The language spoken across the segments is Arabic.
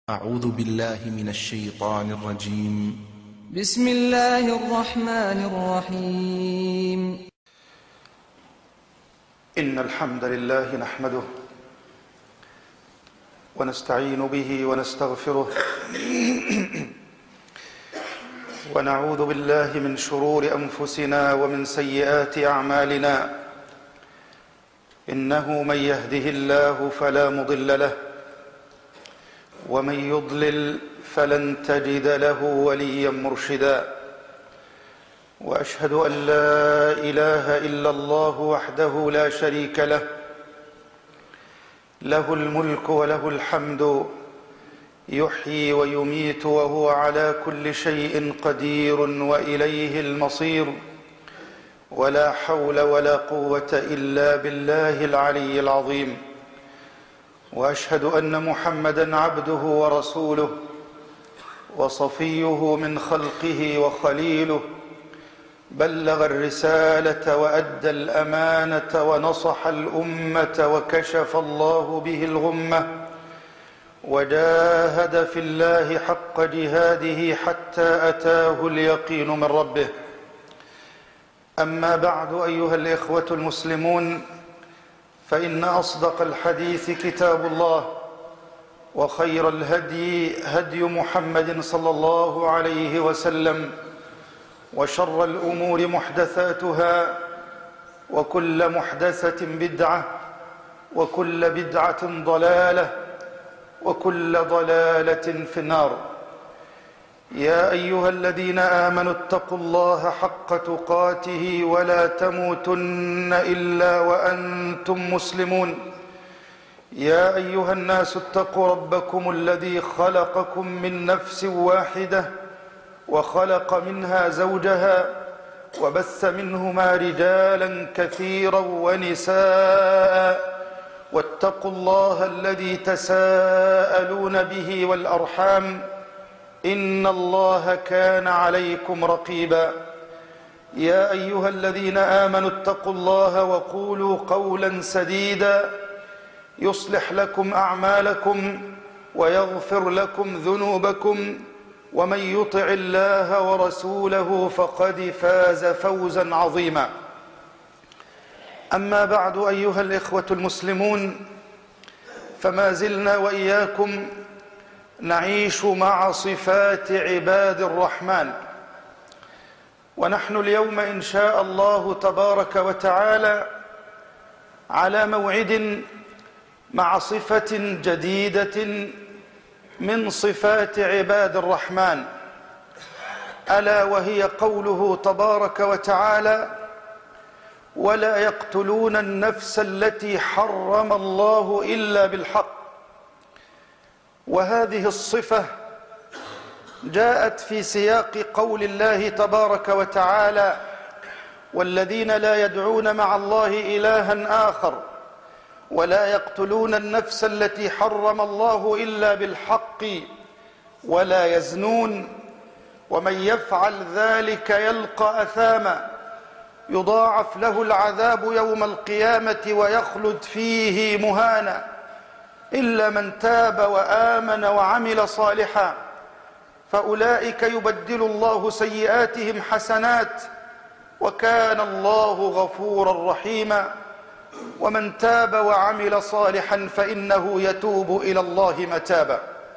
أعوذ بالله من الشيطان الرجيم. بسم الله الرحمن الرحيم. إن الحمد لله نحمده ونستعين به ونستغفره ونعوذ بالله من شرور أنفسنا ومن سيئات أعمالنا. إنه من يهده الله فلا مضل له ومن يضلل فلن تجد له وليا مرشدا. وأشهد أن لا إله إلا الله وحده لا شريك له، له الملك وله الحمد، يحيي ويميت وهو على كل شيء قدير وإليه المصير. ولا حول ولا قوة إلا بالله العلي العظيم. وأشهد أن محمدًا عبده ورسوله وصفيه من خلقه وخليله، بلغ الرسالة وأدى الأمانة ونصح الأمة وكشف الله به الغمة، وجاهد في الله حق جهاده حتى أتاه اليقين من ربه. أما بعد، أيها الإخوة المسلمون، فإن أصدق الحديث كتاب الله، وخير الهدي هدي محمد صلى الله عليه وسلم، وشر الأمور محدثاتها، وكل محدثة بدعة، وكل بدعة ضلالة، وكل ضلالة في النار. يا أيها الذين آمنوا اتقوا الله حق تقاته ولا تموتن إلا وأنتم مسلمون. يا أيها الناس اتقوا ربكم الذي خلقكم من نفس واحدة وخلق منها زوجها وبث منهما رجالا كثيرا ونساء، واتقوا الله الذي تساءلون به والأرحام، إن الله كان عليكم رقيبا. يا أيها الذين آمنوا اتقوا الله وقولوا قولا سديدا يصلح لكم أعمالكم ويغفر لكم ذنوبكم، ومن يطع الله ورسوله فقد فاز فوزا عظيما. أما بعد، أيها الإخوة المسلمون، فما زلنا وإياكم نعيش مع صفات عباد الرحمن، ونحن اليوم إن شاء الله تبارك وتعالى على موعد مع صفة جديدة من صفات عباد الرحمن، ألا وهي قوله تبارك وتعالى: ولا يقتلون النفس التي حرم الله إلا بالحق. وهذه الصفة جاءت في سياق قول الله تبارك وتعالى: والذين لا يدعون مع الله إلها آخر ولا يقتلون النفس التي حرم الله إلا بالحق ولا يزنون ومن يفعل ذلك يلقى أثاما يضاعف له العذاب يوم القيامة ويخلد فيه مهانا إلا من تاب وآمن وعمل صالحا فأولئك يبدل الله سيئاتهم حسنات وكان الله غفورا رحيما. ومن تاب وعمل صالحا فإنه يتوب إلى الله متابا.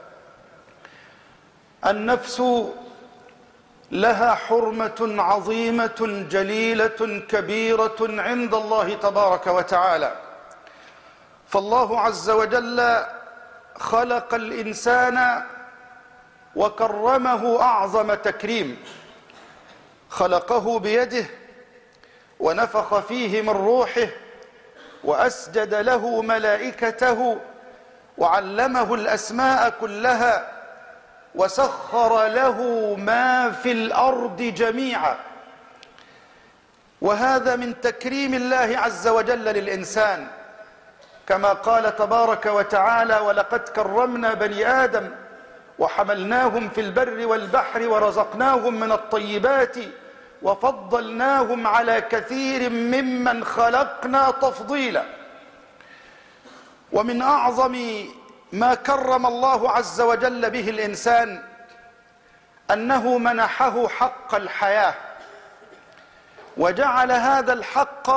النفس لها حرمة عظيمة جليلة كبيرة عند الله تبارك وتعالى، فالله عز وجل خلق الإنسان وكرمه أعظم تكريم، خلقه بيده ونفخ فيه من روحه وأسجد له ملائكته وعلمه الأسماء كلها وسخر له ما في الأرض جميعا. وهذا من تكريم الله عز وجل للإنسان، كما قال تبارك وتعالى: ولقد كرمنا بني آدم وحملناهم في البر والبحر ورزقناهم من الطيبات وفضلناهم على كثير ممن خلقنا تفضيلا. ومن أعظم ما كرم الله عز وجل به الإنسان أنه منحه حق الحياة، وجعل هذا الحق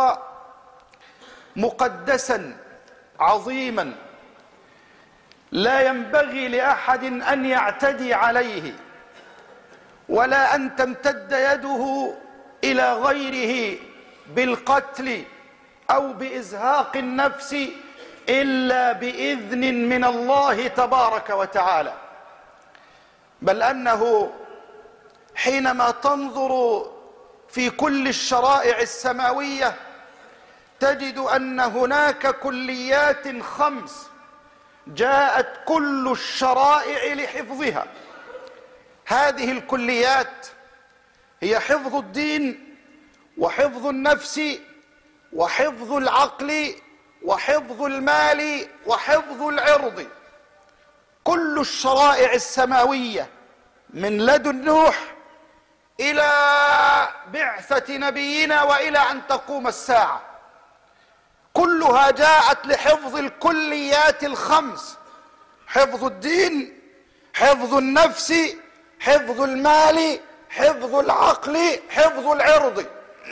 مقدسا عظيما لا ينبغي لأحد أن يعتدي عليه، ولا أن تمتد يده إلى غيره بالقتل أو بإزهاق النفس إلا بإذن من الله تبارك وتعالى. بل أنه حينما تنظر في كل الشرائع السماوية تجد أن هناك كليات 5 جاءت كل الشرائع لحفظها. هذه الكليات هي حفظ الدين وحفظ النفس وحفظ العقل وحفظ المال وحفظ العرض. كل الشرائع السماوية من لدن نوح إلى بعثة نبينا وإلى أن تقوم الساعة كلها جاءت لحفظ الكليات 5: حفظ الدين، حفظ النفس، حفظ المال، حفظ العقل، حفظ العرض.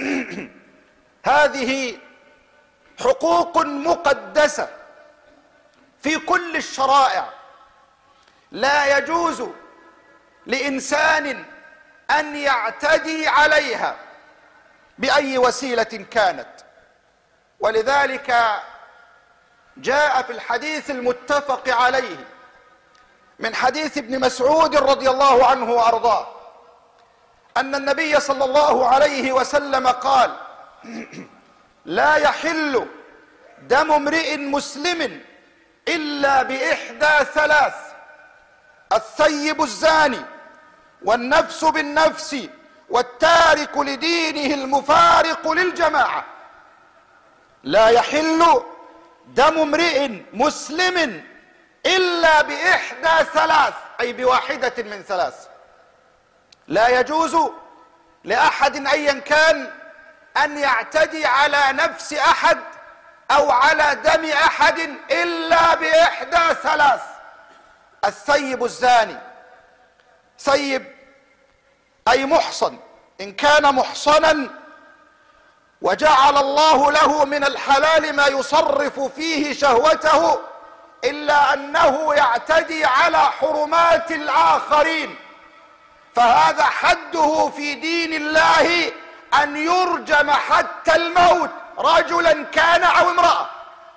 هذه حقوق مقدسة في كل الشرائع، لا يجوز لإنسان أن يعتدي عليها بأي وسيلة كانت. ولذلك جاء في الحديث المتفق عليه من حديث ابن مسعود رضي الله عنه وأرضاه أن النبي صلى الله عليه وسلم قال: لا يحل دم امرئ مسلم إلا بإحدى 3: الثيب الزاني، والنفس بالنفس، والتارك لدينه المفارق للجماعة. لا يحل دم امرئ مسلم إلا بإحدى 3، أي بواحدة من 3. لا يجوز لأحد أيا كان أن يعتدي على نفس أحد أو على دم أحد إلا بإحدى 3: الثيب الزاني. ثيب أي محصن، إن كان محصنا وجعل الله له من الحلال ما يصرف فيه شهوته، إلا أنه يعتدي على حرمات الآخرين، فهذا حده في دين الله أن يرجم حتى الموت، رجلا كان أو امرأة.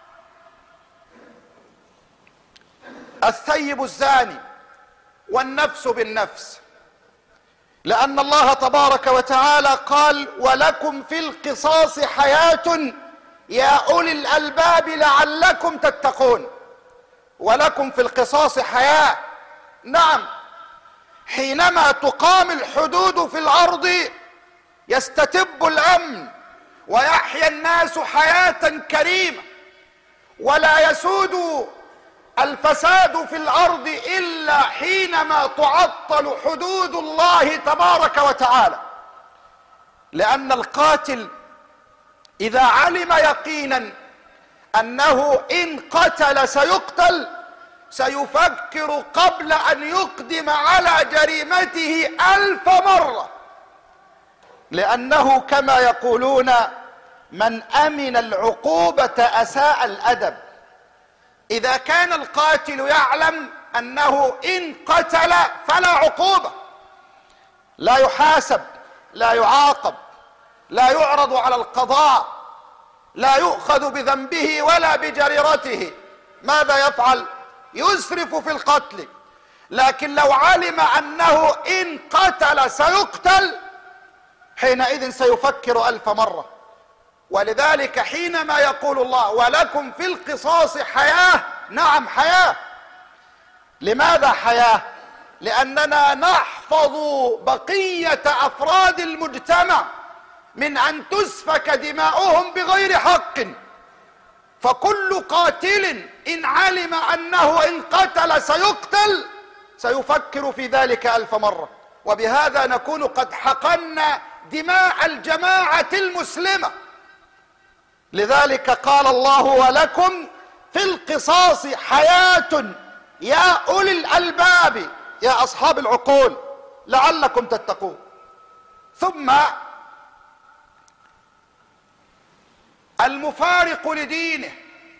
الثيب الزاني والنفس بالنفس، لأن الله تبارك وتعالى قال: ولكم في القصاص حياة يا أولي الألباب لعلكم تتقون. ولكم في القصاص حياة. نعم، حينما تقام الحدود في الأرض يستتب الأمن ويحيا الناس حياة كريمة، ولا يسود الفساد في الأرض إلا حينما تعطل حدود الله تبارك وتعالى. لأن القاتل إذا علم يقينا أنه إن قتل سيقتل سيفكر قبل أن يقدم على جريمته 1000 مرة، لأنه كما يقولون: من أمن العقوبة أساء الأدب. إذا كان القاتل يعلم أنه إن قتل فلا عقوبة، لا يحاسب، لا يعاقب، لا يعرض على القضاء، لا يؤخذ بذنبه ولا بجريرته، ماذا يفعل؟ يسرف في القتل. لكن لو علم أنه إن قتل سيقتل حينئذ سيفكر 1000 مرة. ولذلك حينما يقول الله: ولكم في القصاص حياة، نعم حياة. لماذا حياة؟ لأننا نحفظ بقية أفراد المجتمع من أن تسفك دماؤهم بغير حق. فكل قاتل إن علم أنه إن قتل سيقتل سيفكر في ذلك 1000 مرة، وبهذا نكون قد حقنا دماء الجماعة المسلمة. لذلك قال الله: ولكم في القصاص حياة يا أولي الألباب، يا أصحاب العقول لعلكم تتقون. ثم المفارق لدينه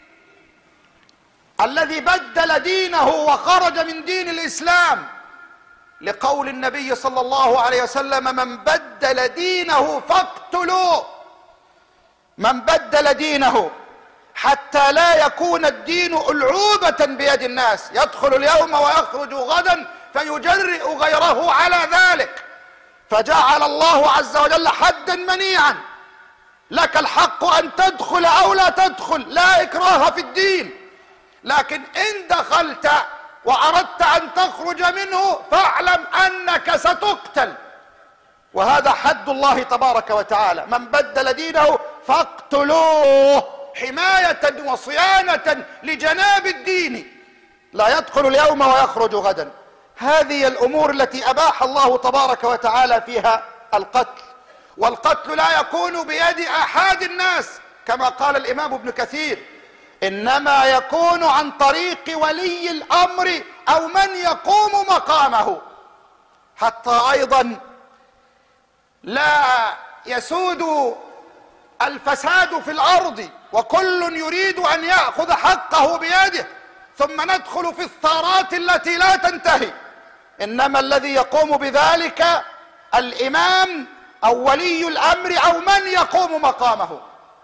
الذي بدل دينه وخرج من دين الإسلام، لقول النبي صلى الله عليه وسلم: من بدل دينه فاقتلوه. من بدل دينه حتى لا يكون الدين ألعوبة بيد الناس، يدخل اليوم ويخرج غدا فيجرئ غيره على ذلك، فجعل الله عز وجل حدا منيعا: لك الحق أن تدخل أو لا تدخل، لا إكراه في الدين، لكن إن دخلت وأردت أن تخرج منه فاعلم أنك ستقتل. وهذا حد الله تبارك وتعالى: من بدل دينه فاقتلوه، حماية وصيانة لجناب الدين، لا يدخل اليوم ويخرج غدا. هذه الأمور التي أباح الله تبارك وتعالى فيها القتل، والقتل لا يكون بيد أحد الناس كما قال الإمام ابن كثير، إنما يكون عن طريق ولي الأمر أو من يقوم مقامه، حتى أيضا لا يسود الفساد في الأرض وكل يريد أن يأخذ حقه بيده، ثم ندخل في الثارات التي لا تنتهي. إنما الذي يقوم بذلك الإمام أو ولي الأمر أو من يقوم مقامه.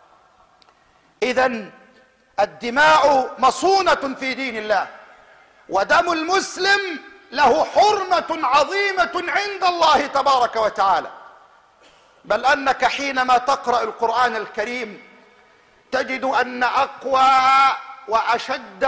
إذن الدماء مصونة في دين الله، ودم المسلم له حرمة عظيمة عند الله تبارك وتعالى، بل أنك حينما تقرأ القرآن الكريم تجد أن أقوى وأشد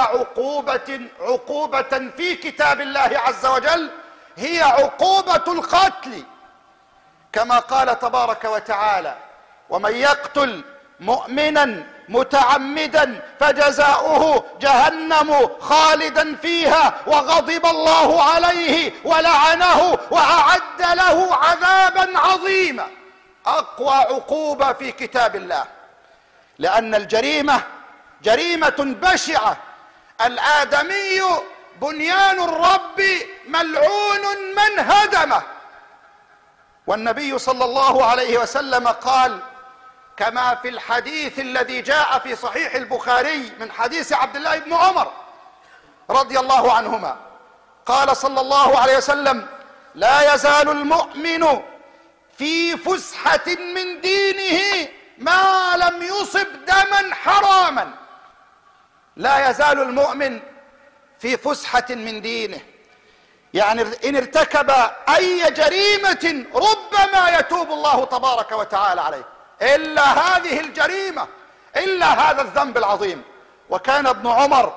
عقوبة في كتاب الله عز وجل هي عقوبة القتل، كما قال تبارك وتعالى: ومن يقتل مؤمنا متعمدا فجزاؤه جهنم خالدا فيها وغضب الله عليه ولعنه وأعد له عذابا عظيما. أقوى عقوبة في كتاب الله، لأن الجريمة جريمة بشعة. الآدمي بنيان الرب ملعون من هدمه. والنبي صلى الله عليه وسلم قال كما في الحديث الذي جاء في صحيح البخاري من حديث عبد الله بن عمر رضي الله عنهما، قال صلى الله عليه وسلم: لا يزال المؤمن في فسحة من دينه ما لم يصب دما حراما. لا يزال المؤمن في فسحة من دينه، يعني إن ارتكب أي جريمة ربما يتوب الله تبارك وتعالى عليه، إلا هذه الجريمة، إلا هذا الذنب العظيم. وكان ابن عمر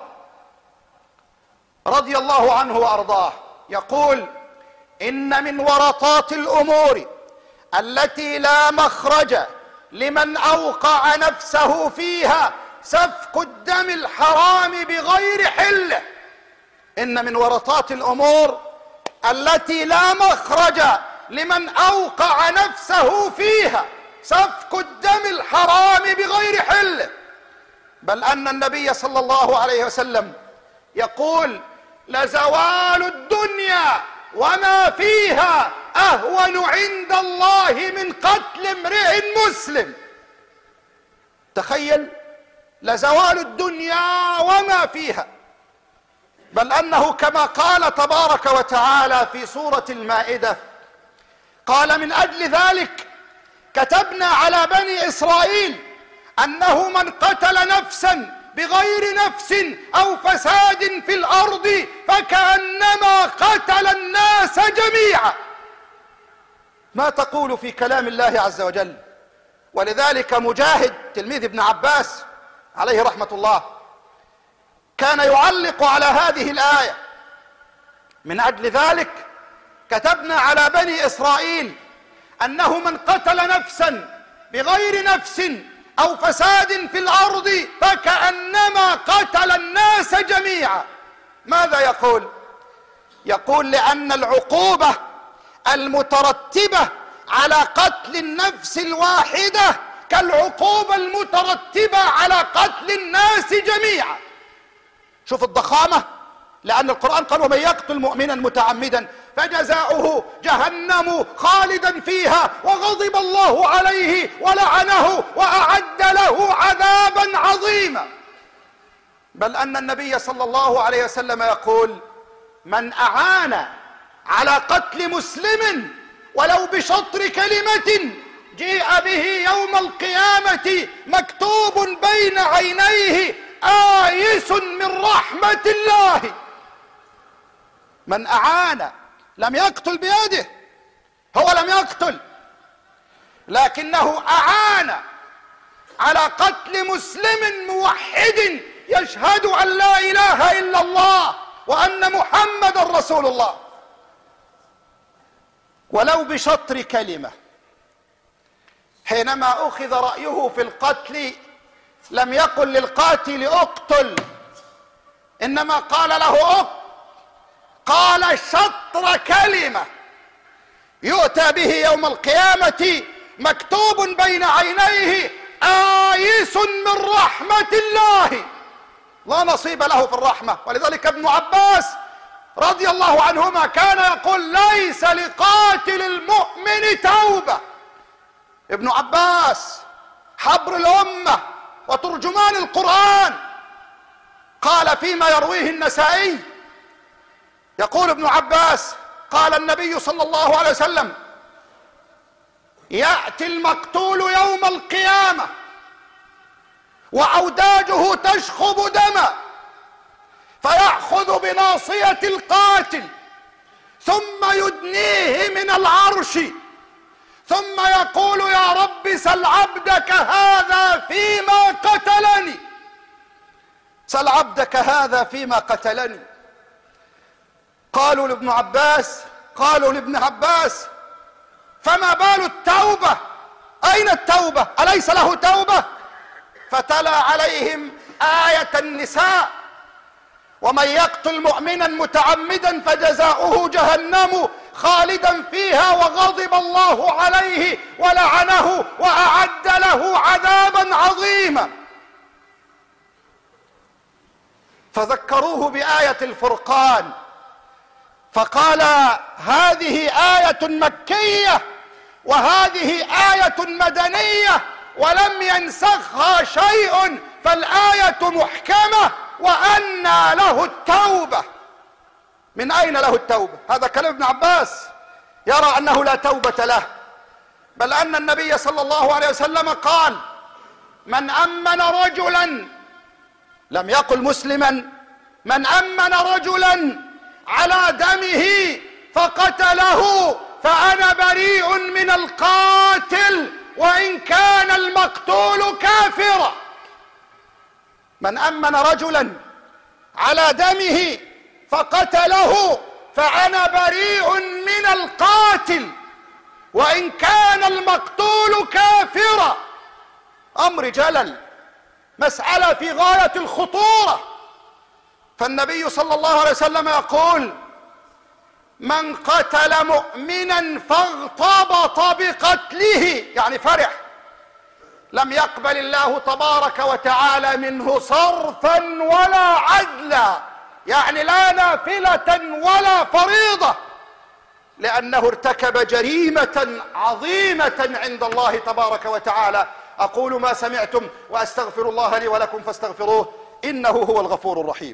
رضي الله عنه وأرضاه يقول: إن من ورطات الأمور التي لا مخرج لمن أوقع نفسه فيها سفك الدم الحرام بغير حله. إن من ورطات الأمور التي لا مخرج لمن أوقع نفسه فيها سفك الدم الحرام بغير حله، بل أن النبي صلى الله عليه وسلم يقول: لزوال الدنيا وما فيها أهون عند الله من قتل امرئ مسلم. تخيل، لزوال الدنيا وما فيها، بل أنه كما قال تبارك وتعالى في سورة المائدة قال: من أجل ذلك كتبنا على بني إسرائيل أنه من قتل نفسا بغير نفس أو فساد في الأرض فكأنما قتل الناس جميعا. ما تقول في كلام الله عز وجل؟ ولذلك مجاهد تلميذ ابن عباس عليه رحمة الله كان يعلق على هذه الآية: من أجل ذلك كتبنا على بني إسرائيل أنه من قتل نفسا بغير نفس أو فساد في الأرض فكأنما قتل الناس جميعا. ماذا يقول؟ يقول: لأن العقوبة المترتبة على قتل النفس الواحدة كالعقوبة المترتبة على قتل الناس جميعا. شوف الضخامة، لأن القرآن قال ومن يقتل مؤمنا متعمدا فجزاؤه جهنم خالدا فيها وغضب الله عليه ولعنه وأعد له عذابا عظيما. بل أن النبي صلى الله عليه وسلم يقول من أعان على قتل مسلم ولو بشطر كلمة جيء به يوم القيامة مكتوب بين عينيه آيس من رحمة الله. من أعان، لم يقتل بيده، هو لم يقتل، لكنه أعان على قتل مسلم موحد يشهد أن لا إله إلا الله وأن محمد رسول الله ولو بشطر كلمة. حينما أخذ رأيه في القتل لم يقل للقاتل اقتل، إنما قال له اقتل، قال شطر كلمة يؤتى به يوم القيامة مكتوب بين عينيه آيس من رحمة الله، لا نصيب له في الرحمة. ولذلك ابن عباس رضي الله عنهما كان يقول ليس لقاتل المؤمن توبة. ابن عباس حبر الأمة وترجمان القرآن قال فيما يرويه النسائي، يقول ابن عباس قال النبي صلى الله عليه وسلم يأتي المقتول يوم القيامة وأوداجه تشخب دما فيأخذ بناصية القاتل ثم يدنيه من العرش ثم يقول يا رب سل عبدك هذا فيما قتلني، سل عبدك هذا فيما قتلني. قالوا لابن عباس فما بال التوبة؟ أين التوبة؟ أليس له توبة؟ فتلا عليهم آية النساء ومن يقتل مؤمنا متعمدا فجزاؤه جهنم خالدا فيها وغضب الله عليه ولعنه وأعد له عذابا عظيما. فذكروه بآية الفرقان فقال هذه آية مكية وهذه آية مدنية ولم ينسخها شيء فالآية محكمة وأنى له التوبة. من أين له التوبة؟ هذا كلام ابن عباس يرى أنه لا توبة له، بل أن النبي صلى الله عليه وسلم قال من أمن رجلا، لم يقل مسلما، من أمن رجلا على دمه فقتله فأنا بريء من القاتل وإن كان المقتول كافرا. من أمن رجلا على دمه فقتله فأنا بريء من القاتل وإن كان المقتول كافرا. أمر جلل، مسألة في غاية الخطورة. فالنبي صلى الله عليه وسلم يقول من قتل مؤمنا فاغتبط بقتله، يعني فرح، لم يقبل الله تبارك وتعالى منه صرفا ولا عدلا، يعني لا نافلة ولا فريضة، لأنه ارتكب جريمة عظيمة عند الله تبارك وتعالى. أقول ما سمعتم وأستغفر الله لي ولكم فاستغفروه إنه هو الغفور الرحيم.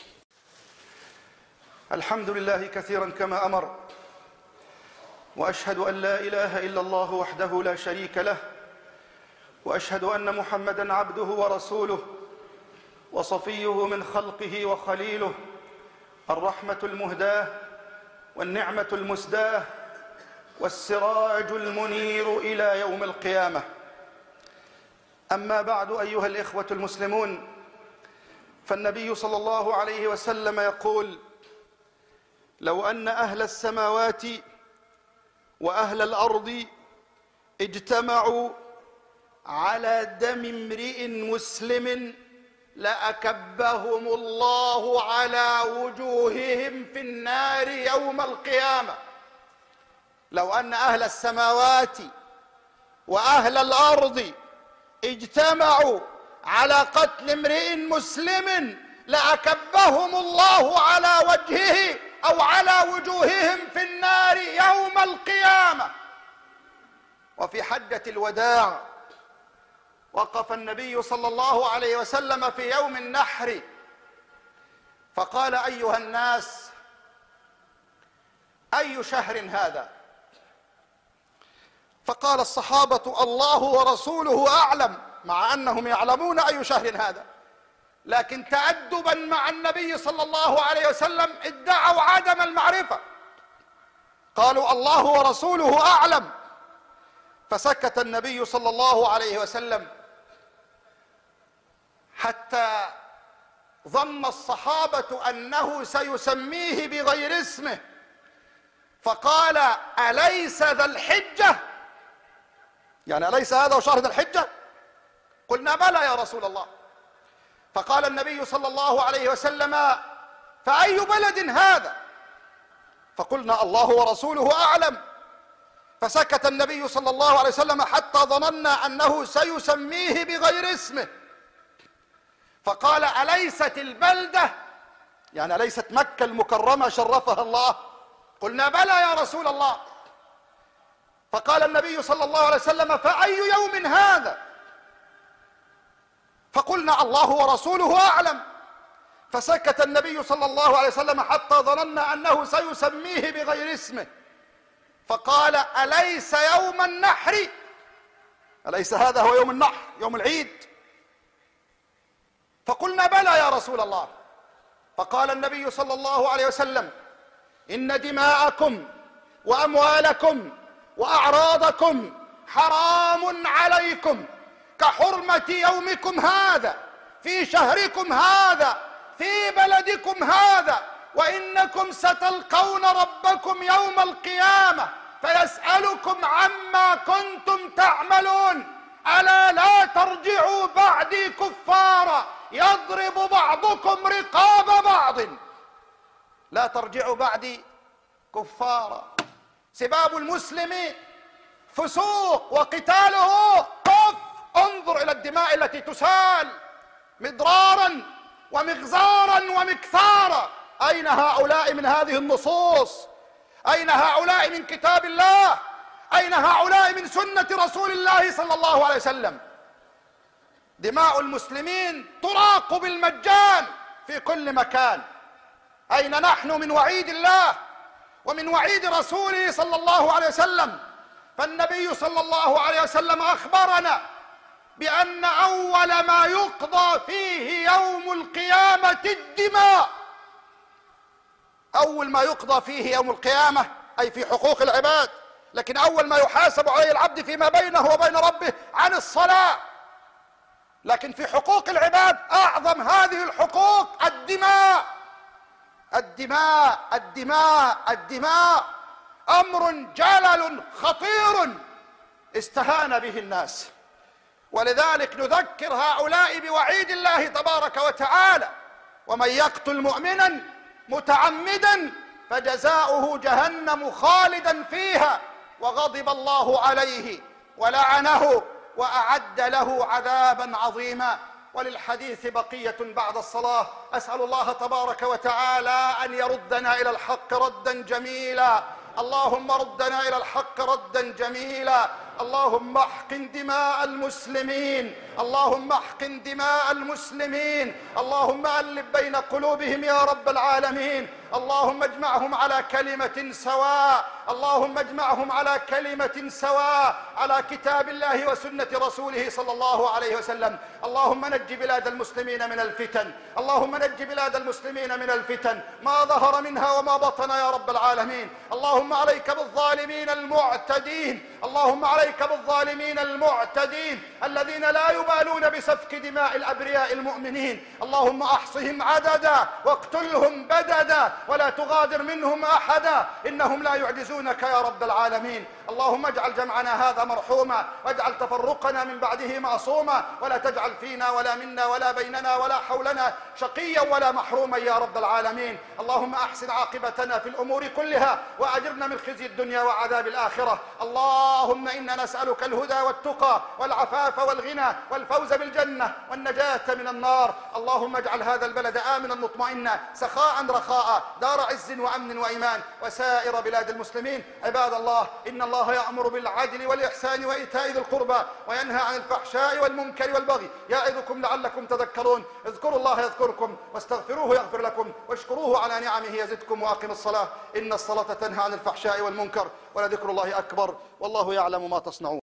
الحمد لله كثيرا كما أمر، وأشهد أن لا إله إلا الله وحده لا شريك له، وأشهد أن محمدا عبده ورسوله وصفيه من خلقه وخليله، الرحمة المهداة والنعمة المسداة والسراج المنير إلى يوم القيامة. أما بعد أيها الإخوة المسلمون، فالنبي صلى الله عليه وسلم يقول لو أن أهل السماوات وأهل الأرض اجتمعوا على دم امرئ مسلم لأكبهم الله على وجوههم في النار يوم القيامة. لو أن أهل السماوات وأهل الأرض اجتمعوا على قتل امرئ مسلم لأكبهم الله على وجهه أو على وجوههم في النار يوم القيامة. وفي حجة الوداع وقف النبي صلى الله عليه وسلم في يوم النحر فقال: أيها الناس، أي شهر هذا؟ فقال الصحابة: الله ورسوله أعلم، مع أنهم يعلمون أي شهر هذا، لكن تأدبا مع النبي صلى الله عليه وسلم ادعوا عدم المعرفة، قالوا: الله ورسوله أعلم. فسكت النبي صلى الله عليه وسلم حتى ظن الصحابة أنه سيسميه بغير اسمه، فقال: أليس ذا الحجة؟ يعني أليس هذا شهر ذا الحجة؟ قلنا: بلى يا رسول الله. فقال النبي صلى الله عليه وسلم: فأي بلد هذا؟ فقلنا: الله ورسوله أعلم. فسكت النبي صلى الله عليه وسلم حتى ظننا أنه سيسميه بغير اسمه، فقال: أليست البلدة، يعني أليست مكة المكرمة شرفها الله؟ قلنا: بلى يا رسول الله. فقال النبي صلى الله عليه وسلم: فأي يوم هذا؟ فقلنا: الله ورسوله أعلم. فسكت النبي صلى الله عليه وسلم حتى ظننا أنه سيسميه بغير اسمه، فقال: أليس يوم النحر؟ أليس هذا هو يوم النحر، يوم العيد؟ فقلنا: بلى يا رسول الله. فقال النبي صلى الله عليه وسلم: إن دماءكم وأموالكم وأعراضكم حرام عليكم كحرمة يومكم هذا في شهركم هذا في بلدكم هذا، وإنكم ستلقون ربكم يوم القيامة فيسألكم عما كنتم تعملون، ألا لا ترجعوا بعدي كفارا يضرب بعضكم رقاب بعض. لا ترجعوا بعدي كفارا. سباب المسلم فسوق وقتاله كفر. انظر إلى الدماء التي تسال مضرارا ومغزارا ومكثارا. أين هؤلاء من هذه النصوص؟ أين هؤلاء من كتاب الله؟ أين هؤلاء من سنة رسول الله صلى الله عليه وسلم؟ دماء المسلمين تراق بالمجان في كل مكان. أين نحن من وعيد الله ومن وعيد رسوله صلى الله عليه وسلم؟ فالنبي صلى الله عليه وسلم أخبرنا بأن أول ما يقضى فيه يوم القيامة الدماء. أول ما يقضى فيه يوم القيامة أي في حقوق العباد، لكن أول ما يحاسب عليه العبد فيما بينه وبين ربه عن الصلاة، لكن في حقوق العباد أعظم هذه الحقوق الدماء. الدماء الدماء الدماء أمر جلل خطير استهان به الناس، ولذلك نذكر هؤلاء بوعيد الله تبارك وتعالى: ومن يقتل مؤمنا متعمدا فجزاؤه جهنم خالدا فيها وغضب الله عليه ولعنه وأعد له عذابا عظيما. وللحديث بقية بعد الصلاة. أسأل الله تبارك وتعالى أن يردنا إلى الحق ردا جميلا. اللهم ردنا إلى الحق ردا جميلا. اللهم احقن دماء المسلمين، اللهم احقن دماء المسلمين، اللهم ألف بين قلوبهم يا رب العالمين. اللهم اجمعهم على كلمة سواء، اللهم اجمعهم على كلمة سواء على كتاب الله وسنة رسوله صلى الله عليه وسلم. اللهم نج بلاد المسلمين من الفتن، اللهم نج بلاد المسلمين من الفتن ما ظهر منها وما بطن يا رب العالمين. اللهم عليك بالظالمين المعتدين، اللهم عليك بالظالمين المعتدين الذين لا يبالون بسفك دماء الأبرياء المؤمنين. اللهم أحصهم عددا واقتلهم بددا، ولا تغادر منهم أحدا، إنهم لا يعجزونك يا رب العالمين. اللهم اجعل جمعنا هذا مرحوما، واجعل تفرقنا من بعده معصوما، ولا تجعل فينا ولا منا ولا بيننا ولا حولنا شقيا ولا محروما يا رب العالمين. اللهم أحسن عاقبتنا في الأمور كلها، وأجرنا من خزي الدنيا وعذاب الآخرة. اللهم إنا نسألك الهدى والتقى والعفاف والغنى والفوز بالجنة والنجاة من النار. اللهم اجعل هذا البلد آمنا مطمئنا سخاء رخاء، دار عز وأمن وإيمان، وسائر بلاد المسلمين. عباد الله، إن الله يأمر بالعدل والإحسان وإيتاء ذي القربى، وينهى عن الفحشاء والمنكر والبغي، يعظكم لعلكم تذكرون. اذكروا الله يذكركم، واستغفروه يغفر لكم، واشكروه على نعمه يزدكم، وأقم الصلاة إن الصلاة تنهى عن الفحشاء والمنكر، ولذكر الله أكبر، والله يعلم ما تصنعون.